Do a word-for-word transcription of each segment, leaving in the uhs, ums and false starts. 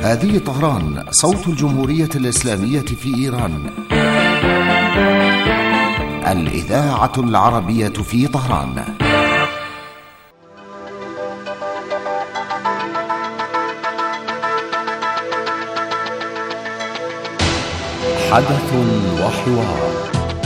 هذه طهران، صوت الجمهورية الإسلامية في إيران، الإذاعة العربية في طهران. حدث وحوار.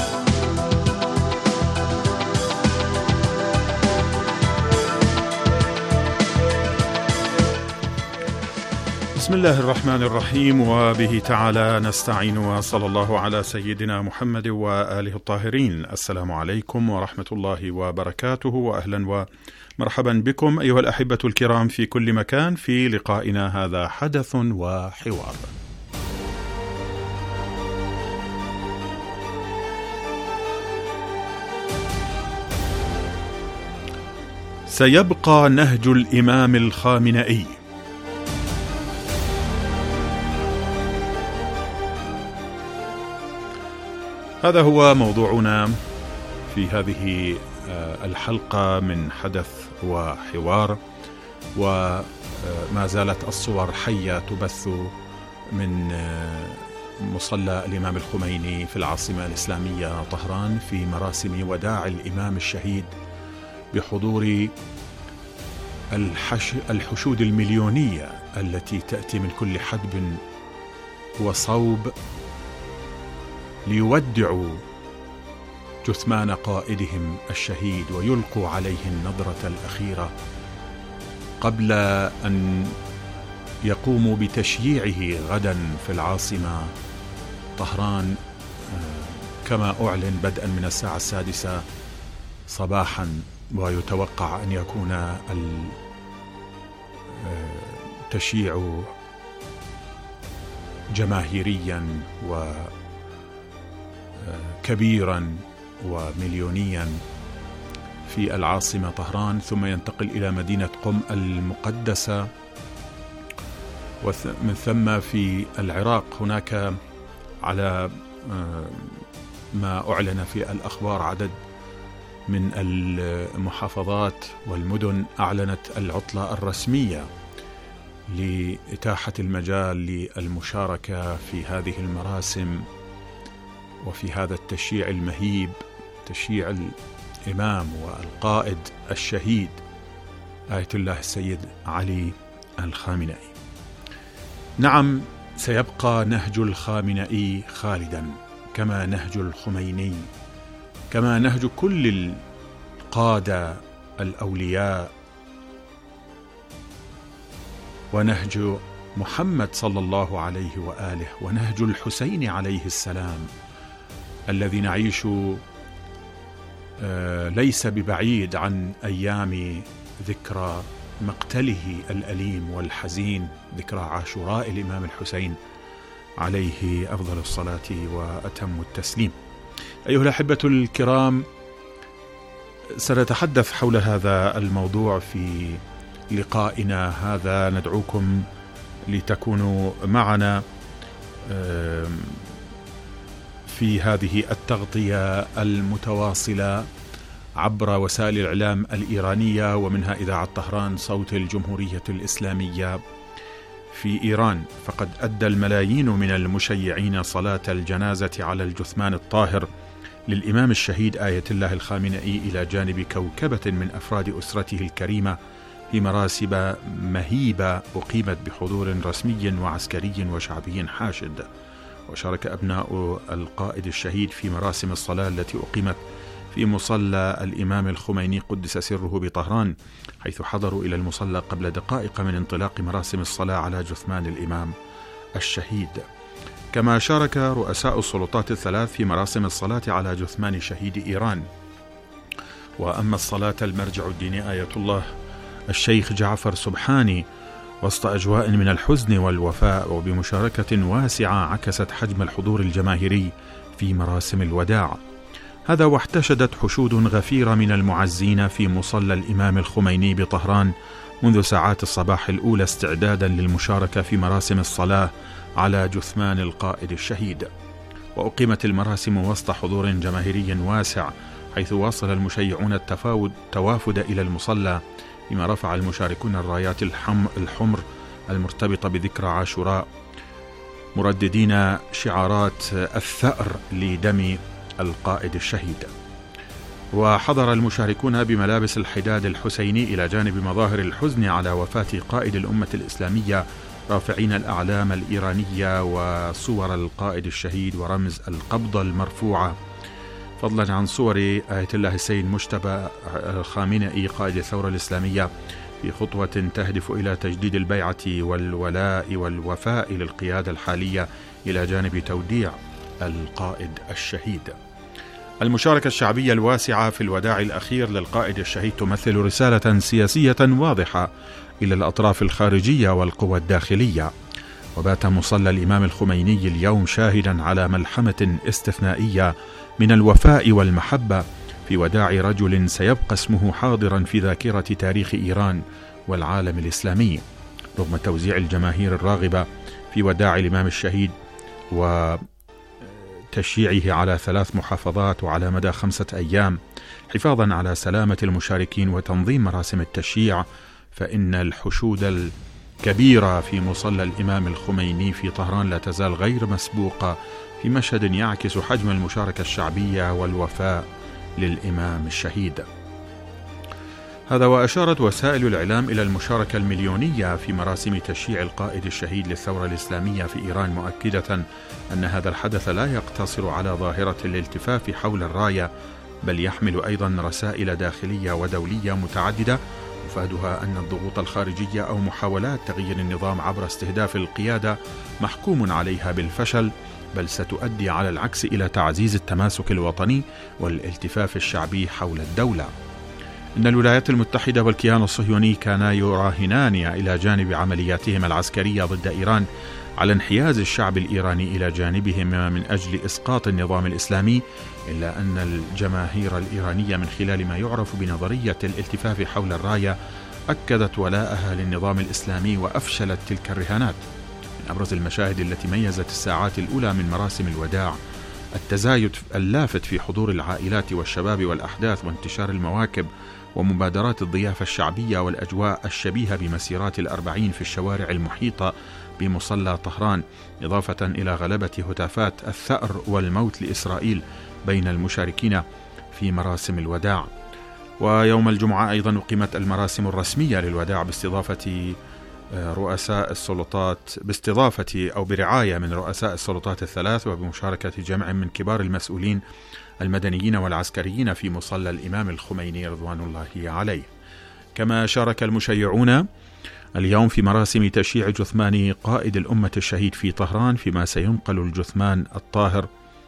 بسم الله الرحمن الرحيم، وبه تعالى نستعين، وصلى الله على سيدنا محمد وآله الطاهرين. السلام عليكم ورحمة الله وبركاته، وأهلا ومرحبا بكم أيها الأحبة الكرام في كل مكان في لقائنا هذا حدث وحوار. سيبقى نهج الإمام الخامنئي. هذا هو موضوعنا في هذه الحلقة من حدث وحوار، وما زالت الصور حية تبث من مصلى الإمام الخميني في العاصمة الإسلامية طهران في مراسم وداع الإمام الشهيد بحضور الحشود المليونية التي تأتي من كل حدب وصوب ليودعوا جثمان قائدهم الشهيد ويلقوا عليه النظرة الأخيرة قبل أن يقوموا بتشييعه غدا في العاصمة طهران، كما أعلن بدءا من الساعة السادسة صباحا، ويتوقع أن يكون التشييع جماهيريا وكبيرا ومليونيا في العاصمة طهران، ثم ينتقل إلى مدينة قم المقدسة، ومن ثم في العراق. هناك على ما أعلن في الأخبار عدد من المحافظات والمدن أعلنت العطلة الرسمية لإتاحة المجال للمشاركة في هذه المراسم وفي هذا التشييع المهيب، تشييع الإمام والقائد الشهيد آية الله السيد علي الخامنئي. نعم، سيبقى نهج الخامنئي خالدا، كما نهج الخميني، كما نهج كل القادة الأولياء، ونهج محمد صلى الله عليه وآله، ونهج الحسين عليه السلام الذي نعيش ليس ببعيد عن أيام ذكرى مقتله الأليم والحزين، ذكرى عاشوراء الإمام الحسين عليه أفضل الصلاة وأتم التسليم. أيها الأحبة الكرام، سنتحدث حول هذا الموضوع في لقائنا هذا. ندعوكم لتكونوا معنا في هذه التغطية المتواصلة عبر وسائل الإعلام الإيرانية، ومنها إذاعة طهران صوت الجمهورية الإسلامية في إيران. فقد أدى الملايين من المشيعين صلاة الجنازة على الجثمان الطاهر للإمام الشهيد آية الله الخامنئي إلى جانب كوكبة من أفراد أسرته الكريمة في مراسم مهيبة أقيمت بحضور رسمي وعسكري وشعبي حاشد. وشارك أبناء القائد الشهيد في مراسم الصلاة التي أقيمت في مصلى الإمام الخميني قدس سره بطهران، حيث حضروا إلى المصلى قبل دقائق من انطلاق مراسم الصلاة على جثمان الإمام الشهيد. كما شارك رؤساء السلطات الثلاث في مراسم الصلاة على جثمان شهيد إيران. وأما الصلاة المرجع الديني آية الله الشيخ جعفر سبحاني وسط أجواء من الحزن والوفاء، وبمشاركة واسعة عكست حجم الحضور الجماهيري في مراسم الوداع. هذا واحتشدت حشود غفيرة من المعزين في مصلى الإمام الخميني بطهران منذ ساعات الصباح الأولى استعدادا للمشاركة في مراسم الصلاة على جثمان القائد الشهيد. وأقيمت المراسم وسط حضور جماهيري واسع، حيث واصل المشيعون التفاوض توافد إلى المصلى، فيما رفع المشاركون الرايات الحمر المرتبطة بذكرى عاشوراء، مرددين شعارات الثأر لدم القائد الشهيد. وحضر المشاركون بملابس الحداد الحسيني إلى جانب مظاهر الحزن على وفاة قائد الأمة الإسلامية، رافعين الأعلام الإيرانية وصور القائد الشهيد ورمز القبضة المرفوعة، فضلا عن صور آية الله السيد مجتبى الخامنئي قائد الثورة الإسلامية في خطوة تهدف إلى تجديد البيعة والولاء والوفاء للقيادة الحالية إلى جانب توديع القائد الشهيد. المشاركة الشعبية الواسعة في الوداع الأخير للقائد الشهيد تمثل رسالة سياسية واضحة إلى الأطراف الخارجية والقوى الداخلية. وبات مصلى الإمام الخميني اليوم شاهدا على ملحمة استثنائية من الوفاء والمحبة في وداع رجل سيبقى اسمه حاضرا في ذاكرة تاريخ إيران والعالم الإسلامي، رغم توزيع الجماهير الراغبة في وداع الإمام الشهيد وتشييعه على ثلاث محافظات وعلى مدى خمسة أيام حفاظا على سلامة المشاركين وتنظيم مراسم التشييع. فإن الحشود الكبيرة في مصلى الإمام الخميني في طهران لا تزال غير مسبوقة في مشهد يعكس حجم المشاركة الشعبية والوفاء للإمام الشهيد. هذا وأشارت وسائل الإعلام إلى المشاركة المليونية في مراسم تشييع القائد الشهيد للثورة الإسلامية في إيران، مؤكدة أن هذا الحدث لا يقتصر على ظاهرة الالتفاف حول الراية، بل يحمل أيضا رسائل داخلية ودولية متعددة، مفادها أن الضغوط الخارجية أو محاولات تغيير النظام عبر استهداف القيادة محكوم عليها بالفشل، بل ستؤدي على العكس إلى تعزيز التماسك الوطني والالتفاف الشعبي حول الدولة. إن الولايات المتحدة والكيان الصهيوني كانا يراهنان إلى جانب عملياتهما العسكرية ضد إيران على انحياز الشعب الإيراني إلى جانبهما من أجل إسقاط النظام الإسلامي، إلا أن الجماهير الإيرانية من خلال ما يعرف بنظرية الالتفاف حول الراية أكدت ولاءها للنظام الإسلامي وأفشلت تلك الرهانات. من أبرز المشاهد التي ميزت الساعات الأولى من مراسم الوداع التزايد اللافت في حضور العائلات والشباب والأحداث وانتشار المواكب ومبادرات الضيافة الشعبية والأجواء الشبيهة بمسيرات الأربعين في الشوارع المحيطة بمصلى طهران، إضافة إلى غلبة هتافات الثأر والموت لإسرائيل بين المشاركين في مراسم الوداع. ويوم الجمعة أيضا أقيمت المراسم الرسمية للوداع باستضافة رؤساء السلطات باستضافة أو برعاية من رؤساء السلطات الثلاث وبمشاركة جمع من كبار المسؤولين المدنيين والعسكريين في مصلى الإمام الخميني رضوان الله عليه. كما شارك المشيعون اليوم في مراسم تشييع جثمان قائد الأمة الشهيد في طهران، فيما سينقل الجثمان الطاهر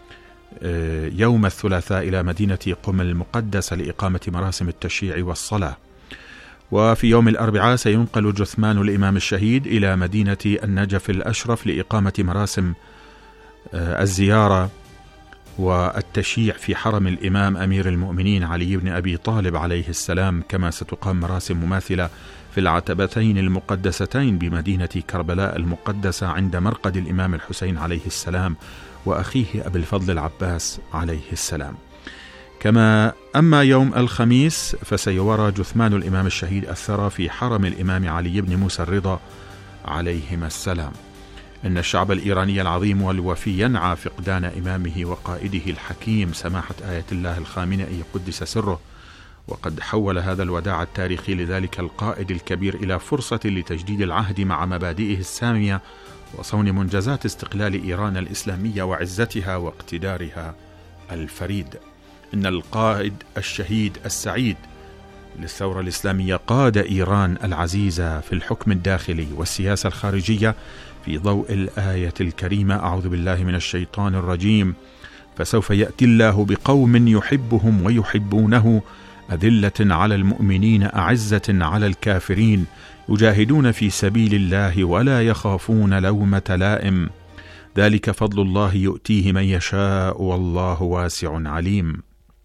يوم الثلاثاء إلى مدينة قم المقدسة لإقامة مراسم التشييع والصلاة. وفي يوم الأربعاء سينقل جثمان الإمام الشهيد إلى مدينة النجف الأشرف لإقامة مراسم الزيارة والتشييع في حرم الإمام أمير المؤمنين علي بن أبي طالب عليه السلام. كما ستقام مراسم مماثلة في العتبتين المقدستين بمدينة كربلاء المقدسة عند مرقد الإمام الحسين عليه السلام وأخيه أبي الفضل العباس عليه السلام. كما أما يوم الخميس فسيورى جثمان الإمام الشهيد الثرى في حرم الإمام علي بن موسى الرضا عليهما السلام. إن الشعب الإيراني العظيم والوفي ينعى فقدان إمامه وقائده الحكيم سماحة آية الله الخامنئي قدس سره، وقد حول هذا الوداع التاريخي لذلك القائد الكبير إلى فرصة لتجديد العهد مع مبادئه السامية وصون منجزات استقلال إيران الإسلامية وعزتها واقتدارها الفريد. إن القائد الشهيد السعيد للثورة الإسلامية قاد إيران العزيزة في الحكم الداخلي والسياسة الخارجية في ضوء الآية الكريمة: أعوذ بالله من الشيطان الرجيم، فسوف يأتي الله بقوم يحبهم ويحبونه أذلة على المؤمنين أعزة على الكافرين يجاهدون في سبيل الله ولا يخافون لومة لائم ذلك فضل الله يؤتيه من يشاء والله واسع عليم.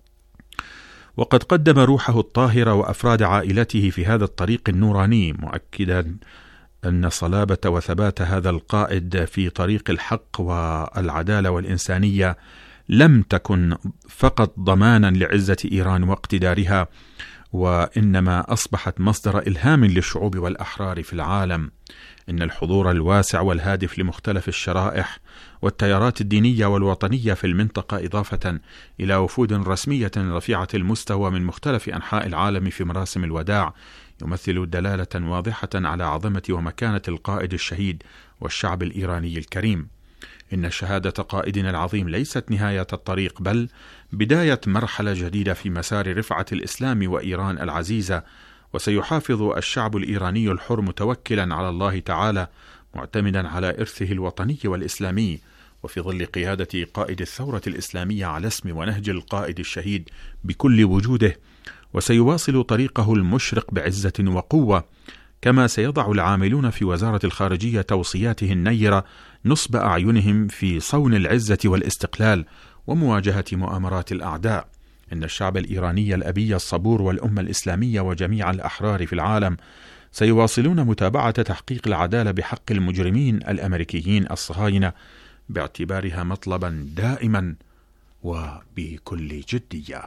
وقد قدم روحه الطاهرة وأفراد عائلته في هذا الطريق النوراني، مؤكدا أن صلابة وثبات هذا القائد في طريق الحق والعدالة والإنسانية لم تكن فقط ضمانا لعزة إيران واقتدارها وإنما أصبحت مصدر إلهام للشعوب والأحرار في العالم. إن الحضور الواسع والهادف لمختلف الشرائح والتيارات الدينية والوطنية في المنطقة، إضافة إلى وفود رسمية رفيعة المستوى من مختلف أنحاء العالم في مراسم الوداع، يمثل دلالة واضحة على عظمة ومكانة القائد الشهيد والشعب الإيراني الكريم. إن شهادة قائدنا العظيم ليست نهاية الطريق، بل بداية مرحلة جديدة في مسار رفعة الإسلام وإيران العزيزة. وسيحافظ الشعب الإيراني الحر متوكلا على الله تعالى، معتمدا على إرثه الوطني والإسلامي، وفي ظل قيادة قائد الثورة الإسلامية على اسم ونهج القائد الشهيد بكل وجوده. وسيواصل طريقه المشرق بعزة وقوة، كما سيضع العاملون في وزارة الخارجية توصياته النيرة نصب أعينهم في صون العزة والاستقلال ومواجهة مؤامرات الأعداء. إن الشعب الإيراني الأبي الصبور والأمة الإسلامية وجميع الأحرار في العالم سيواصلون متابعة تحقيق العدالة بحق المجرمين الأمريكيين الصهاينة، باعتبارها مطلبا دائما وبكل جدية.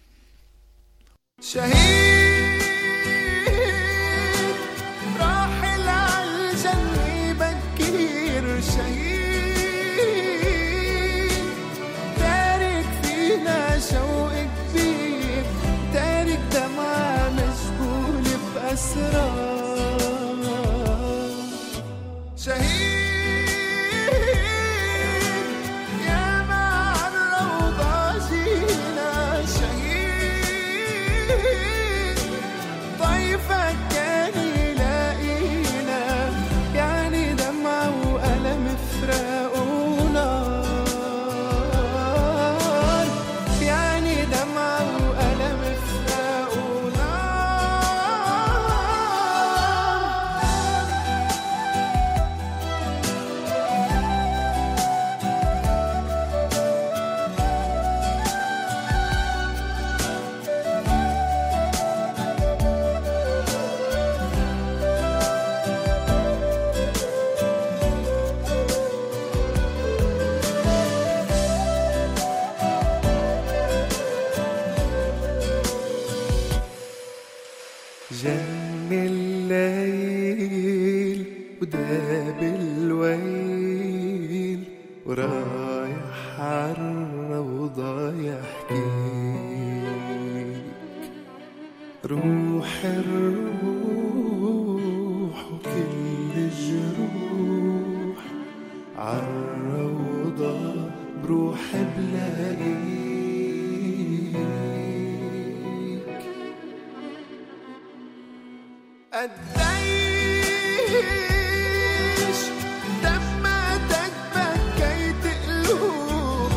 شهيد راحل عالجنة بكير، شهيد تارك فينا شوق كبير، تارك دمعة مشغول بأسرار. شهيد جن الليل وداب الويل، ورايح عالروضة يحكيك روح الروح وكل الجروح، عالروضة بروح بلاقيك. قديش دمعتك بكيت قلوب،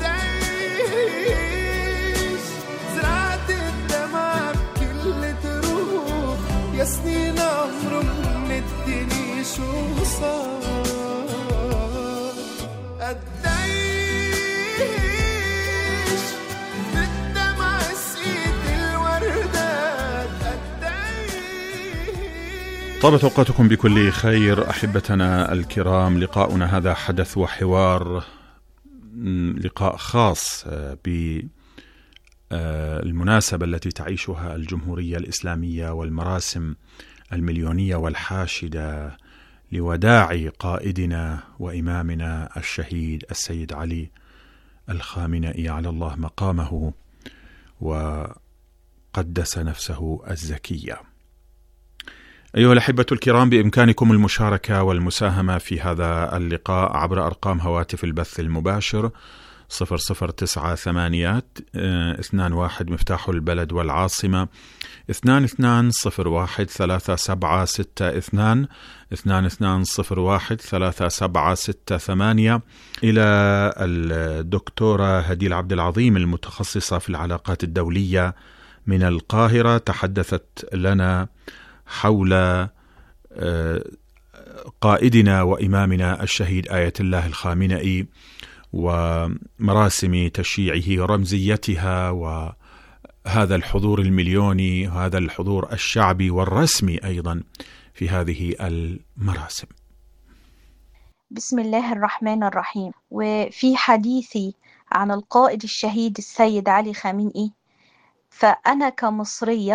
قديش زرعت الدمع بكل تروح، يا سنين عمره من الدنيا شو صار. قديش بالدمع سقيت الوردات. طابت أوقاتكم بكل خير أحبتنا الكرام. لقاؤنا هذا حدث وحوار، لقاء خاص بالمناسبة التي تعيشها الجمهورية الإسلامية والمراسم المليونية والحاشدة لوداع قائدنا وإمامنا الشهيد السيد علي الخامنئي على الله مقامه وقدس نفسه الزكية. أيها الأحبة الكرام، بإمكانكم المشاركة والمساهمة في هذا اللقاء عبر أرقام هواتف البث المباشر صفر صفر تسعة ثمانية اثنان واحد مفتاح البلد والعاصمة، اثنان اثنان صفر واحد ثلاثة سبعة ستة اثنان، اثنان اثنان صفر واحد ثلاثة سبعة ستة ثمانية، إلى الدكتورة هديل عبد العظيم المتخصصة في العلاقات الدولية من القاهرة، تحدثت لنا حول قائدنا وإمامنا الشهيد آية الله الخامنئي ومراسم تشييعه ورمزيتها، وهذا الحضور المليوني، هذا الحضور الشعبي والرسمي أيضا في هذه المراسم. بسم الله الرحمن الرحيم. وفي حديثي عن القائد الشهيد السيد علي خامنئي، فأنا كمصرية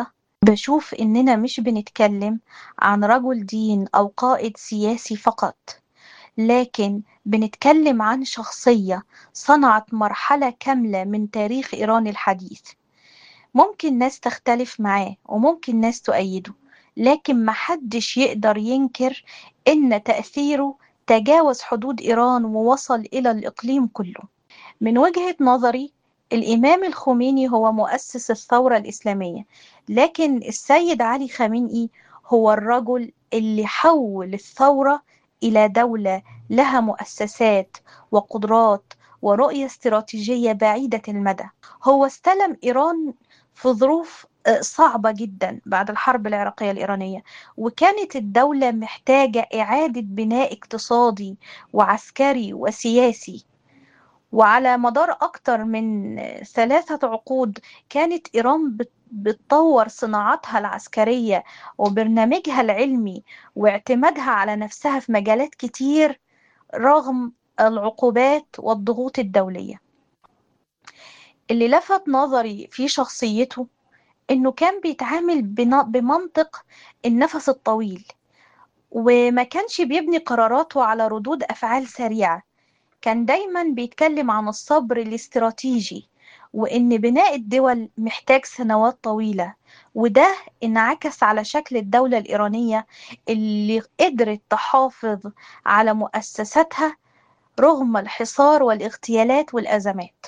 بشوف إننا مش بنتكلم عن رجل دين أو قائد سياسي فقط، لكن بنتكلم عن شخصية صنعت مرحلة كاملة من تاريخ إيران الحديث. ممكن ناس تختلف معاه وممكن ناس تؤيده، لكن محدش يقدر ينكر إن تأثيره تجاوز حدود إيران ووصل إلى الإقليم كله. من وجهة نظري الإمام الخميني هو مؤسس الثورة الإسلامية، لكن السيد علي خامنئي هو الرجل اللي حول الثورة إلى دولة لها مؤسسات وقدرات ورؤية استراتيجية بعيدة المدى. هو استلم إيران في ظروف صعبة جدا بعد الحرب العراقية الإيرانية، وكانت الدولة محتاجة إعادة بناء اقتصادي وعسكري وسياسي. وعلى مدار أكتر من ثلاثة عقود كانت إيران بتطور صناعاتها العسكرية وبرنامجها العلمي واعتمادها على نفسها في مجالات كتير رغم العقوبات والضغوط الدولية. اللي لفت نظري في شخصيته إنه كان بيتعامل بمنطق النفس الطويل، وما كانش بيبني قراراته على ردود أفعال سريعة. كان دايما بيتكلم عن الصبر الاستراتيجي وإن بناء الدول محتاج سنوات طويلة، وده انعكس على شكل الدولة الإيرانية اللي قدرت تحافظ على مؤسساتها رغم الحصار والاغتيالات والأزمات.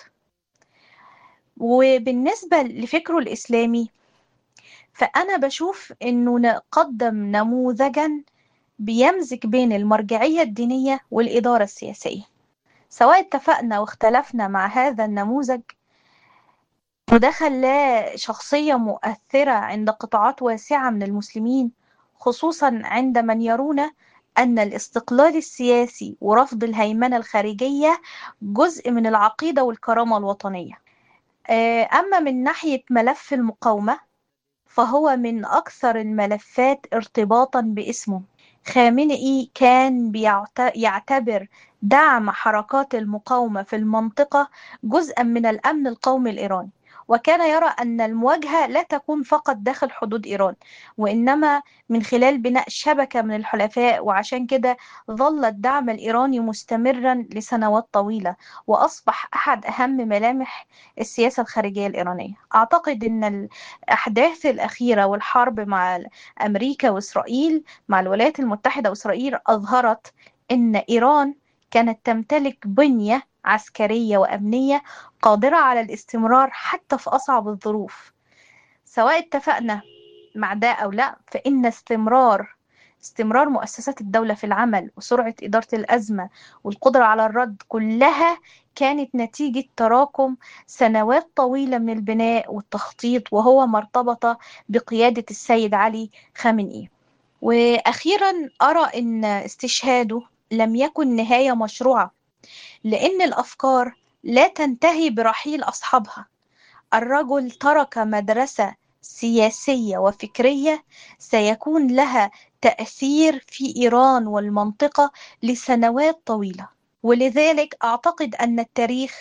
وبالنسبة لفكره الإسلامي فأنا بشوف إنه قدم نموذجا بيمزج بين المرجعية الدينية والإدارة السياسية. سواء اتفقنا واختلفنا مع هذا النموذج، وده خلاه شخصية مؤثرة عند قطاعات واسعة من المسلمين، خصوصا عند من يرون أن الاستقلال السياسي ورفض الهيمنة الخارجية جزء من العقيدة والكرامة الوطنية. أما من ناحية ملف المقاومة فهو من أكثر الملفات ارتباطا باسمه. خامنئي كان يعتبر دعم حركات المقاومة في المنطقة جزءا من الأمن القومي الإيراني، وكان يرى أن المواجهة لا تكون فقط داخل حدود إيران وإنما من خلال بناء شبكة من الحلفاء. وعشان كده ظل الدعم الإيراني مستمرا لسنوات طويلة وأصبح أحد أهم ملامح السياسة الخارجية الإيرانية. أعتقد أن الأحداث الأخيرة والحرب مع أمريكا وإسرائيل مع الولايات المتحدة وإسرائيل أظهرت أن إيران كانت تمتلك بنية عسكرية وأمنية قادرة على الاستمرار حتى في أصعب الظروف. سواء اتفقنا مع ده أو لا، فإن استمرار استمرار مؤسسات الدولة في العمل وسرعة إدارة الأزمة والقدرة على الرد كلها كانت نتيجة تراكم سنوات طويلة من البناء والتخطيط، وهو مرتبطة بقيادة السيد علي خامنئي. وأخيرا أرى أن استشهاده لم يكن نهاية مشروعة، لأن الأفكار لا تنتهي برحيل أصحابها. الرجل ترك مدرسة سياسية وفكرية سيكون لها تأثير في إيران والمنطقة لسنوات طويلة، ولذلك أعتقد أن التاريخ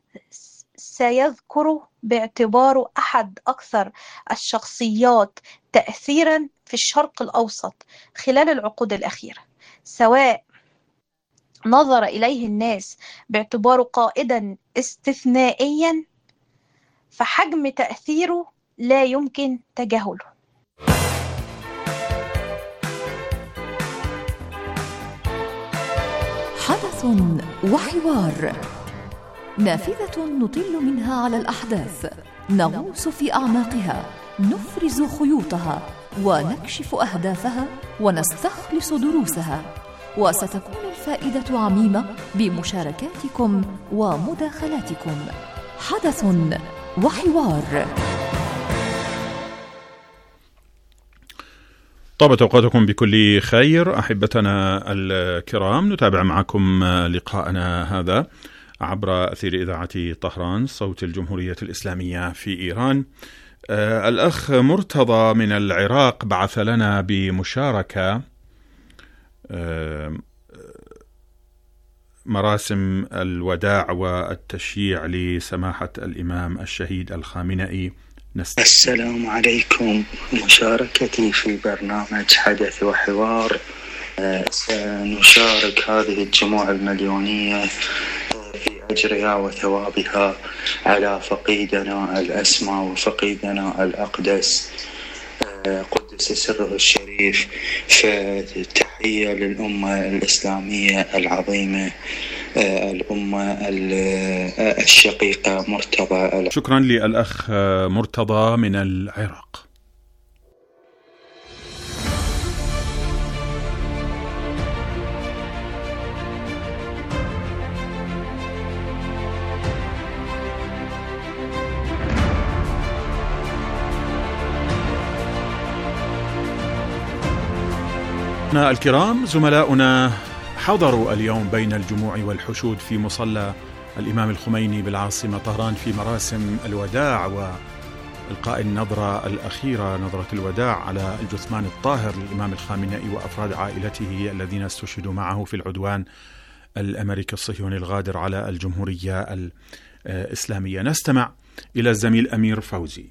سيذكره باعتباره أحد أكثر الشخصيات تأثيرا في الشرق الأوسط خلال العقود الأخيرة، سواء نظر إليه الناس باعتباره قائدا استثنائيا فحجم تأثيره لا يمكن تجاهله. حدث وحوار، نافذة نطل منها على الأحداث، نغوص في أعماقها، نفرز خيوطها ونكشف أهدافها ونستخلص دروسها، وستكون الفائدة عميمة بمشاركاتكم ومداخلاتكم. حدث وحوار. طابت أوقاتكم بكل خير أحبتنا الكرام، نتابع معكم لقاءنا هذا عبر أثير إذاعة طهران صوت الجمهورية الإسلامية في إيران. آه الأخ مرتضى من العراق بعث لنا بمشاركة آه مراسم الوداع والتشييع لسماحة الإمام الشهيد الخامنئي نست... السلام عليكم. مشاركتي في برنامج حدث وحوار، سنشارك هذه الجموع المليونية في أجرها وثوابها على فقيدنا الأسمى وفقيدنا الأقدس قدس سره الشريف. فتحية للأمة الإسلامية العظيمة، الأمة الشقيقة مرتضى. شكرا للأخ مرتضى من العراق. الكرام، زملاؤنا حضروا اليوم بين الجموع والحشود في مصلى الإمام الخميني بالعاصمة طهران في مراسم الوداع وإلقاء النظرة الأخيرة، نظرة الوداع على الجثمان الطاهر للإمام الخامنئي وأفراد عائلته الذين استشهدوا معه في العدوان الأمريكي الصهيوني الغادر على الجمهورية الإسلامية. نستمع إلى الزميل أمير فوزي.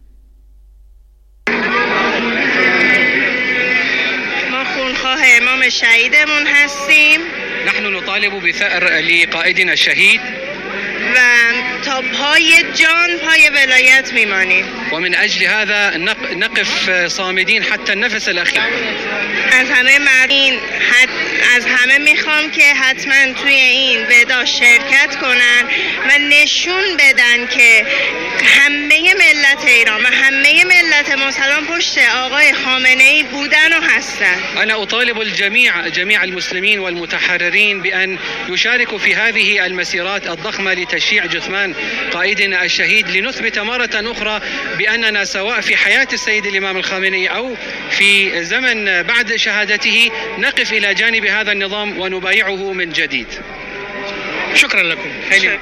امام شهیدمون هستیم. نحن نطالب بثأر لقائدنا الشهيد و تا پای جان پای ولایت میمانیم. ومن أجل هذا نقف صامدين حتى النفس الأخير. از همه مردین حت از همه میخوام که حتما توی این ودا شرکت کنن و نشون بدن که همه ملت ایران و همه ملت مسلمان پشت آقای خامنه‌ای بودن و هستن. أنا أطالب الجميع جميع المسلمين والمتحررين بأن يشاركوا في هذه المسيرات الضخمة لتشييع جثمان قائدنا الشهيد، لنثبت مرة أخرى بأننا سواء في حياة السيد الإمام الخامنئي أو في زمن بعد شهادته نقف إلى جانب هذا النظام ونبايعه من جديد. شكرا لكم. شكرا.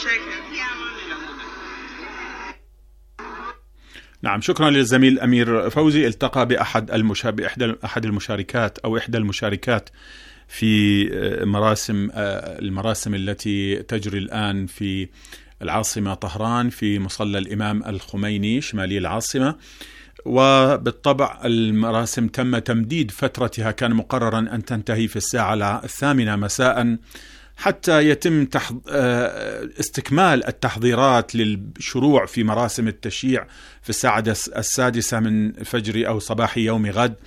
نعم، شكرا للزميل أمير فوزي. التقى بأحد المشا... بإحدى أحد المشاركات أو إحدى المشاركات في مراسم المراسم التي تجري الآن في العاصمة طهران في مصلى الإمام الخميني شمالي العاصمة. وبالطبع المراسم تم تمديد فترتها، كان مقررا أن تنتهي في الساعة الثامنة مساء حتى يتم تحض... استكمال التحضيرات للشروع في مراسم التشييع في الساعة السادسة من فجر أو صباح يوم غد.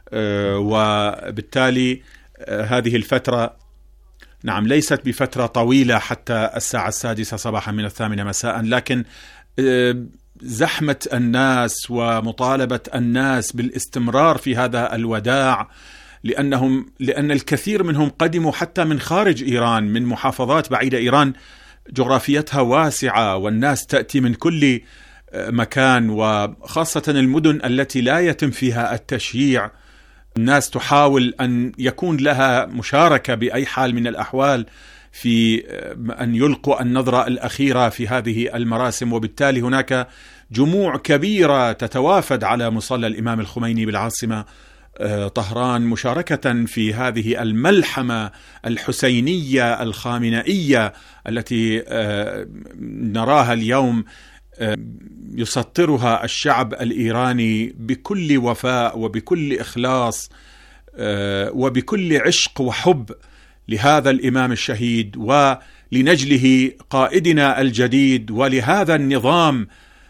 وبالتالي هذه الفترة نعم ليست بفترة طويلة حتى الساعة السادسة صباحا من الثامنة مساء، لكن زحمة الناس ومطالبة الناس بالاستمرار في هذا الوداع، لأنهم لأن الكثير منهم قدموا حتى من خارج إيران، من محافظات بعيدة. إيران جغرافيتها واسعة والناس تأتي من كل مكان، وخاصة المدن التي لا يتم فيها التشييع الناس تحاول أن يكون لها مشاركة بأي حال من الأحوال في أن يلقوا النظرة الأخيرة في هذه المراسم. وبالتالي هناك جموع كبيرة تتوافد على مصلى الإمام الخميني بالعاصمة طهران مشاركة في هذه الملحمة الحسينية الخامنئية التي نراها اليوم يسطرها الشعب الإيراني بكل وفاء وبكل إخلاص وبكل عشق وحب لهذا الإمام الشهيد ولنجله قائدنا الجديد ولهذا النظام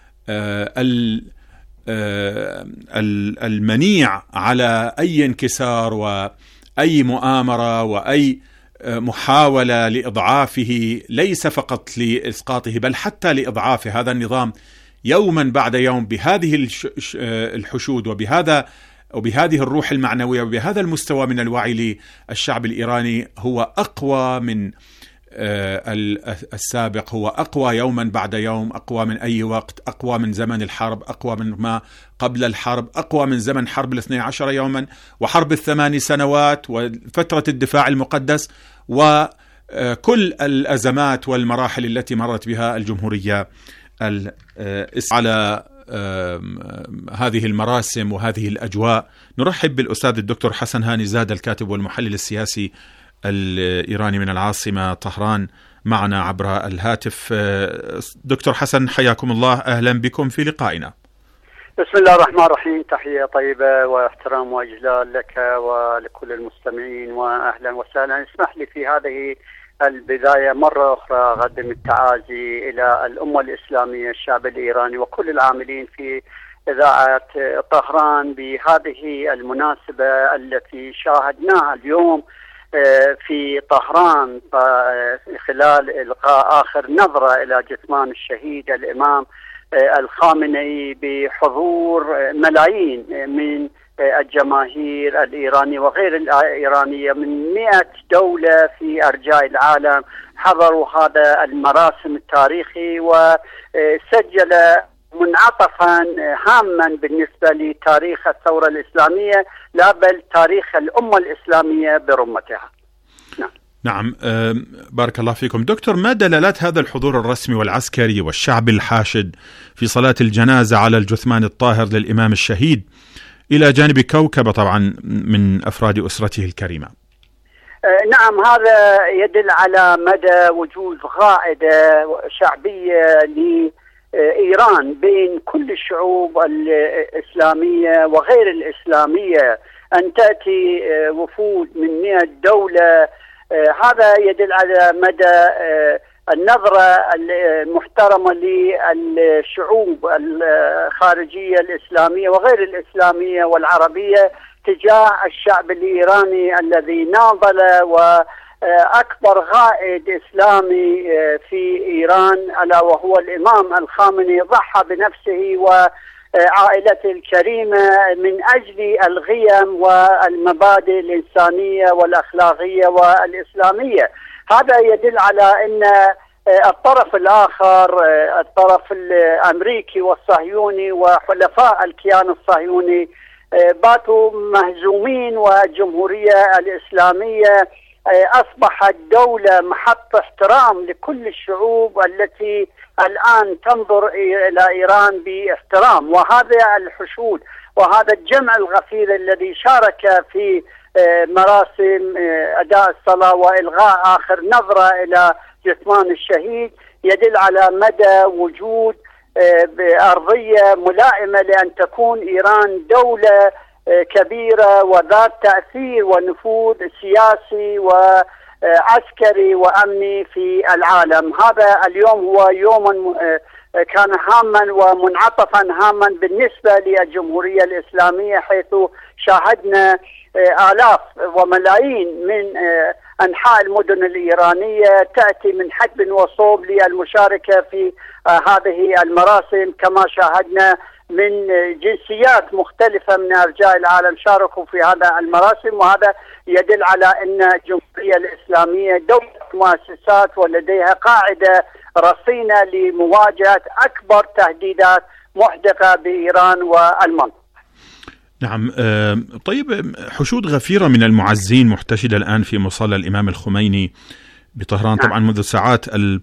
المنيع على أي انكسار وأي مؤامرة وأي محاولة لإضعافه، ليس فقط لإسقاطه بل حتى لإضعاف هذا النظام يوما بعد يوم بهذه الحشود وبهذا وبهذه الروح المعنوية وبهذا المستوى من الوعي للشعب الإيراني. هو أقوى من السابق، هو أقوى يوما بعد يوم، أقوى من أي وقت، أقوى من زمن الحرب، أقوى من ما قبل الحرب، أقوى من زمن حرب الاثني عشر يوما وحرب الثماني سنوات وفترة الدفاع المقدس وكل الأزمات والمراحل التي مرت بها الجمهورية على هذه المراسم وهذه الأجواء. نرحب بالأستاذ الدكتور حسن هاني زاد الكاتب والمحلل السياسي الإيراني من العاصمة طهران معنا عبر الهاتف. دكتور حسن، حياكم الله، أهلا بكم في لقائنا. بسم الله الرحمن الرحيم. تحية طيبة واحترام وإجلال لك ولكل المستمعين وأهلا وسهلا. اسمح لي في هذه البداية مرة أخرى أقدم التعازي إلى الأمة الإسلامية، الشعب الإيراني وكل العاملين في إذاعة طهران بهذه المناسبة التي شاهدناها اليوم في طهران خلال إلقاء آخر نظرة إلى جثمان الشهيد الإمام الخامنئي بحضور ملايين من الجماهير الإيرانية وغير الإيرانية من مئة دولة في أرجاء العالم حضروا هذا المراسم التاريخي، وسجل منعطفا هاما بالنسبة لتاريخ الثورة الإسلامية لا بل تاريخ الأمة الإسلامية برمتها. نعم. نعم، بارك الله فيكم دكتور. ما دلالات هذا الحضور الرسمي والعسكري والشعب الحاشد في صلاة الجنازة على الجثمان الطاهر للإمام الشهيد إلى جانب كوكبة طبعا من أفراد أسرته الكريمة؟ نعم، هذا يدل على مدى وجود قاعدة شعبية لإيران بين كل الشعوب الإسلامية وغير الإسلامية، أن تأتي وفود من مئة دولة. هذا يدل على مدى النظرة المحترمة للشعوب الخارجية الإسلامية وغير الإسلامية والعربية تجاه الشعب الإيراني الذي ناضل، وأكبر قائد إسلامي في إيران ألا وهو الإمام الخامنئي ضحى بنفسه وعائلته الكريمة من أجل القيم والمبادئ الإنسانية والأخلاقية والإسلامية. هذا يدل على أن الطرف الآخر، الطرف الأمريكي والصهيوني وحلفاء الكيان الصهيوني، باتوا مهزومين، والجمهورية الإسلامية أصبحت دولة محط احترام لكل الشعوب التي الآن تنظر إلى إيران باحترام. وهذا الحشود وهذا الجمع الغفير الذي شارك في مراسم أداء الصلاة وإلغاء آخر نظرة إلى جثمان الشهيد يدل على مدى وجود بأرضية ملائمة لأن تكون إيران دولة كبيرة وذات تأثير ونفوذ سياسي وعسكري وأمني في العالم. هذا اليوم هو يوم كان هاما ومنعطفا هاما بالنسبة للجمهورية الإسلامية، حيث شاهدنا آلاف وملايين من أنحاء المدن الإيرانية تأتي من حدب وصوب للمشاركة في هذه المراسم، كما شاهدنا من جنسيات مختلفة من أرجاء العالم شاركوا في هذا المراسم. وهذا يدل على أن الجمهورية الإسلامية دولة مؤسسات ولديها قاعدة رصينة لمواجهة أكبر تهديدات محدقة بإيران والمنطقة. نعم، طيب، حشود غفيرة من المعزين محتشدة الآن في مصلى الإمام الخميني بطهران طبعا منذ ساعات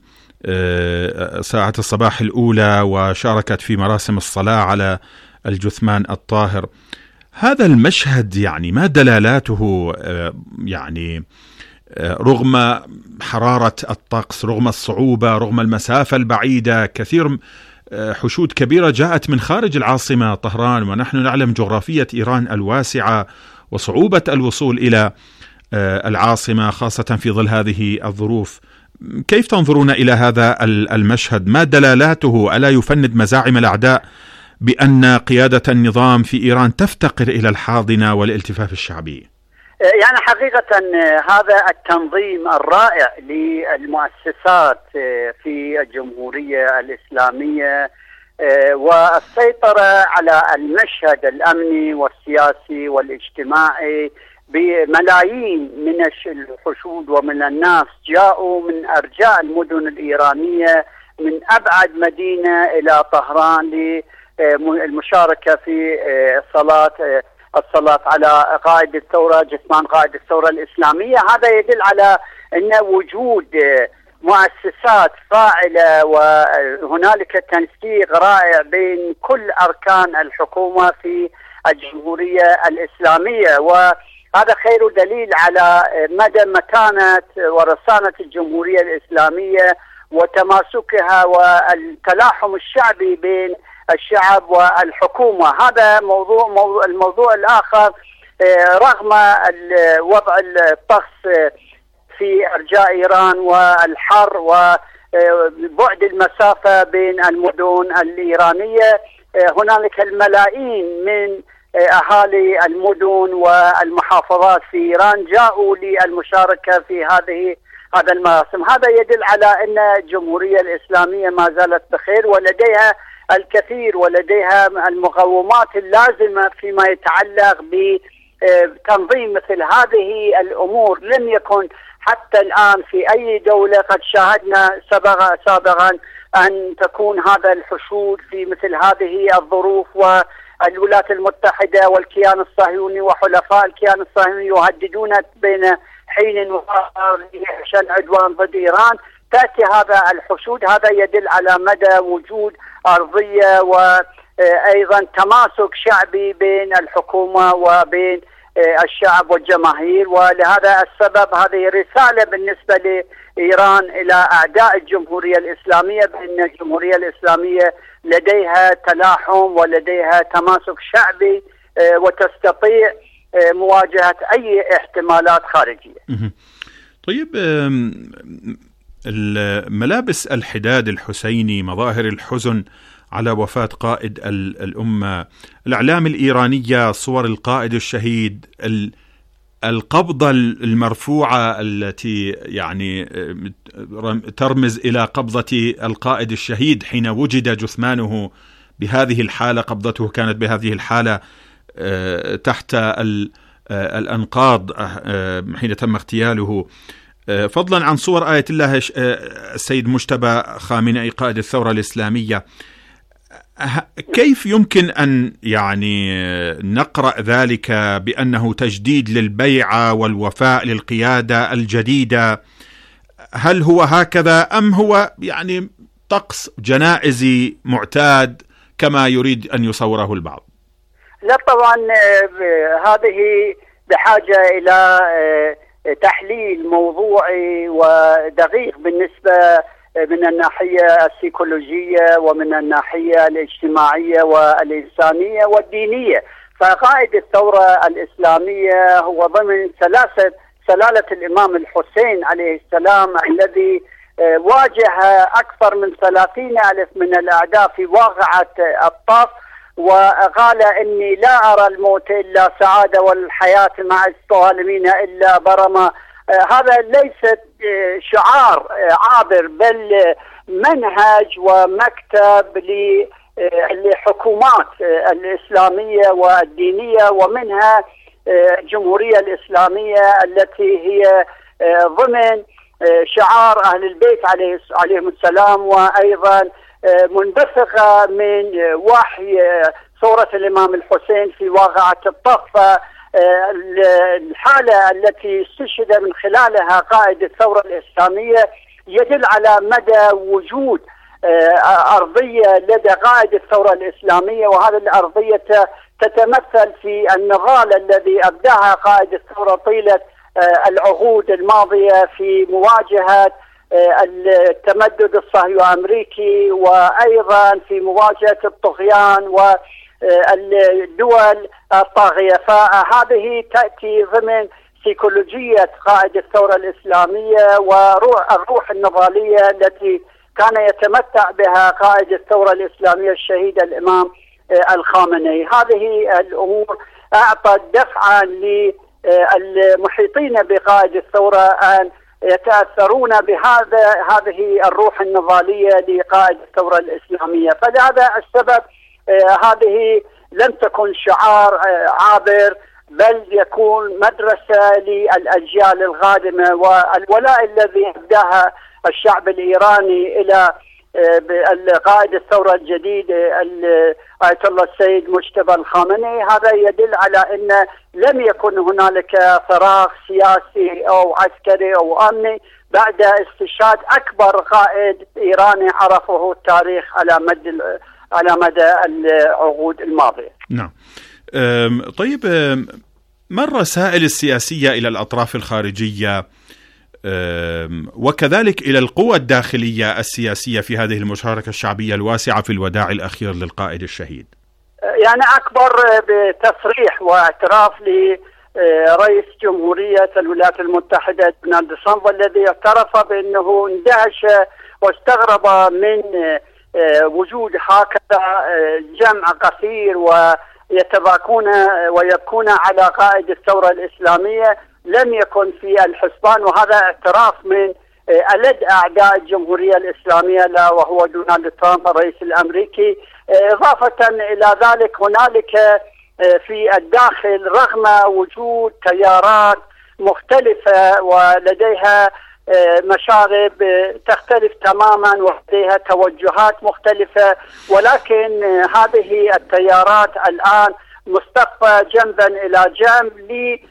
ساعة الصباح الأولى، وشاركت في مراسم الصلاة على الجثمان الطاهر. هذا المشهد يعني ما دلالاته؟ يعني رغم حرارة الطقس، رغم الصعوبة، رغم المسافة البعيدة، كثير حشود كبيرة جاءت من خارج العاصمة طهران، ونحن نعلم جغرافية إيران الواسعة وصعوبة الوصول إلى العاصمة خاصة في ظل هذه الظروف. كيف تنظرون إلى هذا المشهد؟ ما دلالاته؟ ألا يفند مزاعم الأعداء بأن قيادة النظام في إيران تفتقر إلى الحاضنة والالتفاف الشعبي؟ يعني حقيقة هذا التنظيم الرائع للمؤسسات في الجمهورية الإسلامية والسيطرة على المشهد الأمني والسياسي والاجتماعي بملايين من الحشود ومن الناس جاءوا من أرجاء المدن الإيرانية من أبعد مدينة إلى طهران للمشاركة في صلاة الصلاة على قائد الثورة، جثمان قائد الثورة الإسلامية. هذا يدل على أن وجود مؤسسات فاعلة وهنالك تنسيق رائع بين كل أركان الحكومة في الجمهورية الإسلامية، وهذا خير دليل على مدى متانة ورصانة الجمهورية الإسلامية وتماسكها والتلاحم الشعبي بين الشعب والحكومة. هذا موضوع, موضوع الموضوع الآخر، رغم وضع الطقس في أرجاء إيران والحر وبعد المسافة بين المدن الإيرانية، هنالك الملايين من أهالي المدن والمحافظات في إيران جاءوا للمشاركة في هذه هذا المراسم. هذا يدل على أن الجمهورية الإسلامية ما زالت بخير، ولديها الكثير ولديها المقومات اللازمة فيما يتعلق بتنظيم مثل هذه الأمور. لم يكن حتى الآن في أي دولة، قد شاهدنا سابقا سابقا أن تكون هذا الحشود في مثل هذه الظروف، والولايات المتحدة والكيان الصهيوني وحلفاء الكيان الصهيوني يهددون بين حين وآخر عشان عدوان ضد إيران. تأتي هذا الحشود، هذا يدل على مدى وجود أرضية وأيضا تماسك شعبي بين الحكومة وبين الشعب والجماهير. ولهذا السبب هذه رسالة بالنسبة لإيران إلى أعداء الجمهورية الإسلامية بأن الجمهورية الإسلامية لديها تلاحم ولديها تماسك شعبي وتستطيع مواجهة أي احتمالات خارجية. طيب، ملابس الحداد الحسيني، مظاهر الحزن على وفاة قائد الأمة، الإعلام الإيرانية، صور القائد الشهيد، القبضة المرفوعة التي يعني ترمز إلى قبضة القائد الشهيد حين وجد جثمانه بهذه الحالة، قبضته كانت بهذه الحالة تحت الأنقاض حين تم اغتياله، فضلا عن صور آية الله السيد مجتبى خامنئي قائد الثورة الإسلامية. كيف يمكن أن يعني نقرأ ذلك بأنه تجديد للبيعة والوفاء للقيادة الجديدة؟ هل هو هكذا أم هو يعني طقس جنائزي معتاد كما يريد أن يصوره البعض؟ لا طبعا، هذه بحاجة إلى تحليل موضوعي ودقيق بالنسبة من الناحية السيكولوجية ومن الناحية الاجتماعية والإنسانية والدينية. فقائد الثورة الإسلامية هو ضمن سلاسة سلالة الإمام الحسين عليه السلام، الذي واجه أكثر من ثلاثين ألف من الأعداء في واقعة الطف، وقال إني لا أرى الموت إلا سعادة والحياة مع الظالمين إلا برمة. هذا ليس شعار عابر، بل منهج ومكتب للحكومات الإسلامية والدينية، ومنها الجمهورية الإسلامية التي هي ضمن شعار أهل البيت عليهم السلام، وأيضا منبثقة من وحي صورة الإمام الحسين في واقعة الطف. الحالة التي استشهد من خلالها قائد الثورة الإسلامية يدل على مدى وجود أرضية لدى قائد الثورة الإسلامية، وهذه الأرضية تتمثل في النضال الذي أبداها قائد الثورة طيلة العقود الماضية في مواجهة التمدد الصهيوني الأمريكي، وأيضا في مواجهة الطغيان والدول الطاغية. فهذه تأتي ضمن سيكولوجية قائد الثورة الإسلامية وروح الروح النضالية التي كان يتمتع بها قائد الثورة الإسلامية الشهيد الإمام الخامنئي. هذه الأمور أعطت دفعا للمحيطين بقائد الثورة أن يتأثرون بهذا هذه الروح النضالية لقائد الثورة الإسلامية. فلهذا السبب هذه لم تكن شعار عابر، بل يكون مدرسة للأجيال القادمة، والولاء الذي أبداها الشعب الإيراني إلى قائد الثورة الجديد آية الله السيد مجتبى الخامنئي، هذا يدل على أن لم يكن هنالك فراغ سياسي أو عسكري أو أمني بعد استشهاد أكبر قائد إيراني عرفه التاريخ على مدى على مدى العقود الماضية. نعم. طيب، ما الرسائل السياسية إلى الأطراف الخارجية وكذلك إلى القوى الداخلية السياسية في هذه المشاركة الشعبية الواسعة في الوداع الأخير للقائد الشهيد؟ يعني أكبر بتصريح واعتراف لرئيس جمهورية الولايات المتحدة دونالد ترامب، الذي اعترف بأنه اندهش واستغرب من وجود هكذا جمع كثير ويتباكون ويبكون على قائد الثورة الإسلامية لم يكن في الحسبان، وهذا اعتراف من ألد أعداء الجمهورية الإسلامية لا وهو دونالد ترامب الرئيس الأمريكي. إضافة إلى ذلك هنالك في الداخل رغم وجود تيارات مختلفة ولديها مشارب تختلف تماما ولديها توجهات مختلفة، ولكن هذه التيارات الآن مصطفى جنبا إلى جنب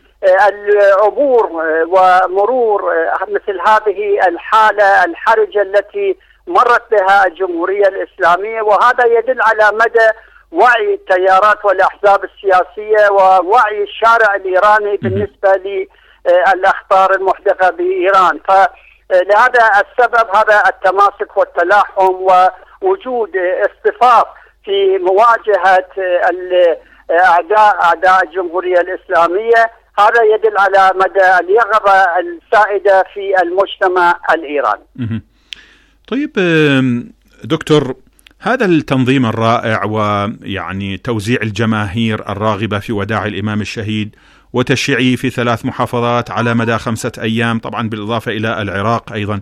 للعبور ومرور مثل هذه الحالة الحرجة التي مرت بها الجمهورية الإسلامية، وهذا يدل على مدى وعي التيارات والأحزاب السياسية ووعي الشارع الإيراني بالنسبة للأخطار المحدقة بإيران. فلهذا السبب هذا التماسك والتلاحم ووجود اصطفاف في مواجهة الأعداء أعداء الجمهورية الإسلامية، هذا يدل على مدى اليقظة السائدة في المجتمع الإيراني. طيب دكتور، هذا التنظيم الرائع ويعني توزيع الجماهير الراغبة في وداع الإمام الشهيد وتشييعه في ثلاث محافظات على مدى خمسة أيام، طبعا بالإضافة إلى العراق أيضا،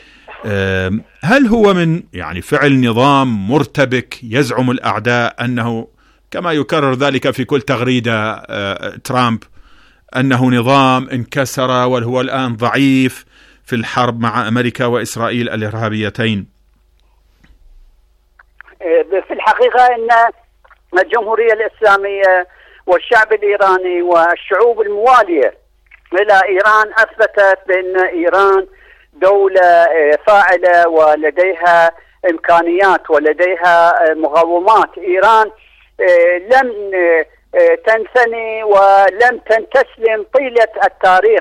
هل هو من يعني فعل نظام مرتبك يزعم الأعداء أنه كما يكرر ذلك في كل تغريدة ترامب أنه نظام انكسر وهو الآن ضعيف في الحرب مع أمريكا وإسرائيل الإرهابيتين؟ في الحقيقة أن الجمهورية الإسلامية والشعب الإيراني والشعوب الموالية إلى إيران أثبتت بأن إيران دولة فاعلة ولديها إمكانيات ولديها مقومات. إيران لم تنثني ولم تستسلم طيلة التاريخ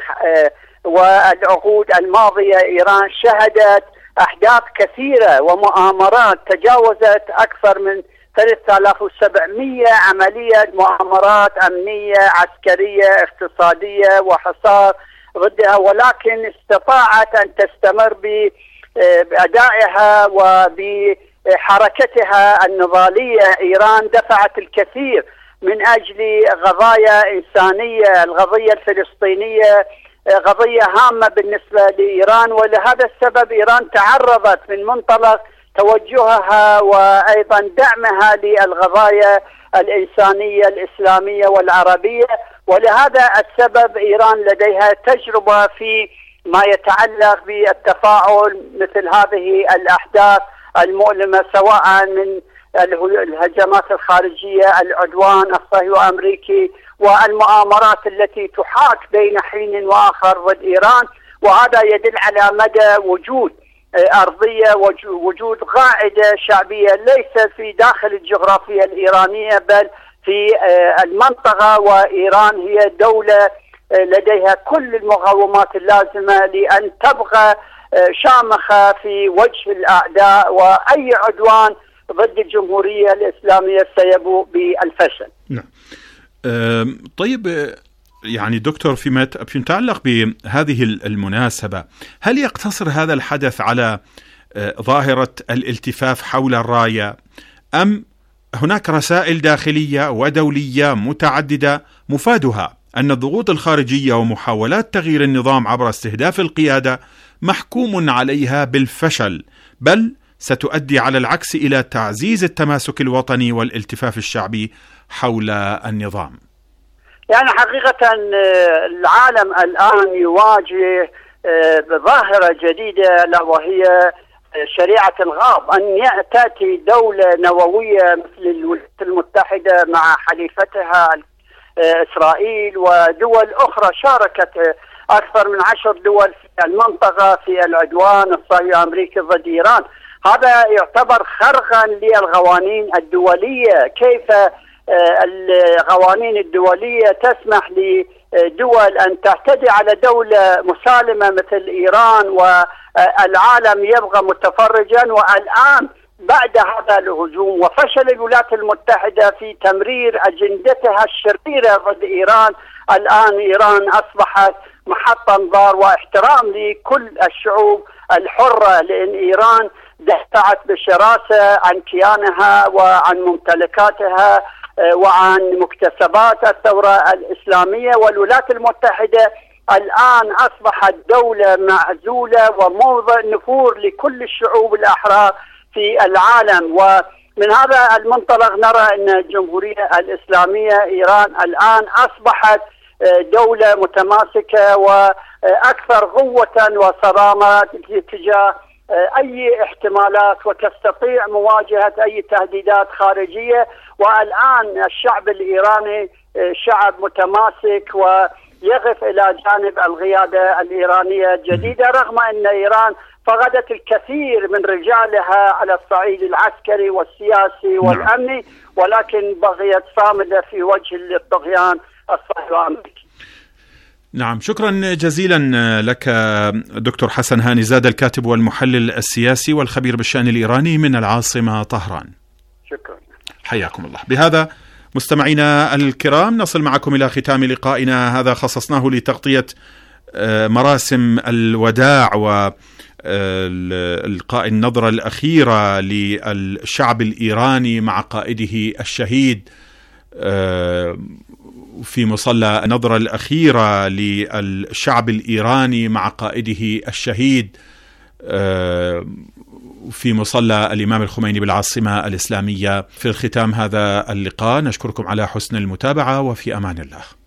والعقود الماضية. إيران شهدت أحداث كثيرة ومؤامرات تجاوزت أكثر من ثلاثة آلاف وسبعمئة عملية مؤامرات أمنية عسكرية اقتصادية وحصار ضدها، ولكن استطاعت أن تستمر بأدائها وبحركتها النضالية. إيران دفعت الكثير من أجل قضايا إنسانية، القضية الفلسطينية قضية هامة بالنسبة لإيران، ولهذا السبب إيران تعرضت من منطلق توجهها وأيضا دعمها للقضايا الإنسانية الإسلامية والعربية، ولهذا السبب إيران لديها تجربة في ما يتعلق بالتفاعل مثل هذه الأحداث المؤلمة، سواء من الهجمات الخارجية، العدوان الصهيوني الأمريكي، والمؤامرات التي تحاك بين حين وآخر ضد إيران. وهذا يدل على مدى وجود أرضية ووجود قاعدة شعبية ليس في داخل الجغرافيا الإيرانية بل في المنطقة، وإيران هي دولة لديها كل المقومات اللازمة لأن تبقى شامخة في وجه الأعداء، وأي عدوان ضد الجمهورية الإسلامية سيبوء بالفشل. نعم. طيب يعني دكتور، فيما يتعلق بهذه المناسبة، هل يقتصر هذا الحدث على ظاهرة الالتفاف حول الراية، أم هناك رسائل داخلية ودولية متعددة مفادها أن الضغوط الخارجية ومحاولات تغيير النظام عبر استهداف القيادة محكوم عليها بالفشل، بل ستؤدي على العكس إلى تعزيز التماسك الوطني والالتفاف الشعبي حول النظام؟ يعني حقيقة العالم الآن يواجه ظاهرة جديدة وهي شريعة الغاب، أن تأتي دولة نووية مثل الولايات المتحدة مع حليفتها إسرائيل ودول أخرى شاركت أكثر من عشر دول في المنطقة في العدوان الصهيوني الأمريكي ضد إيران. هذا يعتبر خرقا للقوانين الدولية. كيف القوانين الدولية تسمح لدول أن تعتدي على دولة مسالمة مثل إيران، والعالم يبقى متفرجا. والآن بعد هذا الهجوم وفشل الولايات المتحدة في تمرير أجندتها الشريرة ضد إيران، الآن إيران أصبحت محط أنظار واحترام لكل الشعوب الحرة، لأن إيران دفعت بشراسة عن كيانها وعن ممتلكاتها وعن مكتسبات الثورة الإسلامية. والولايات المتحدة الآن أصبحت دولة معزولة وموضع نفور لكل الشعوب الأحرار في العالم. ومن هذا المنطلق نرى أن الجمهورية الإسلامية إيران الآن أصبحت دولة متماسكة وأكثر قوة وصرامة تجاه أي احتمالات، وتستطيع مواجهة أي تهديدات خارجية. والآن الشعب الإيراني شعب متماسك ويقف إلى جانب القيادة الإيرانية الجديدة، رغم أن إيران فقدت الكثير من رجالها على الصعيد العسكري والسياسي والأمني، ولكن بقيت صامدة في وجه الطغيان الصهيوني الأمريكي. نعم، شكرا جزيلا لك دكتور حسن هاني زاد، الكاتب والمحلل السياسي والخبير بالشأن الإيراني من العاصمة طهران. شكرا، حياكم الله. بهذا مستمعينا الكرام نصل معكم إلى ختام لقائنا هذا، خصصناه لتغطية مراسم الوداع وإلقاء النظرة الأخيرة للشعب الإيراني مع قائده الشهيد في مصلى النظرة الأخيرة للشعب الإيراني مع قائده الشهيد في مصلى الإمام الخميني بالعاصمة الإسلامية. في الختام هذا اللقاء نشكركم على حسن المتابعة، وفي أمان الله.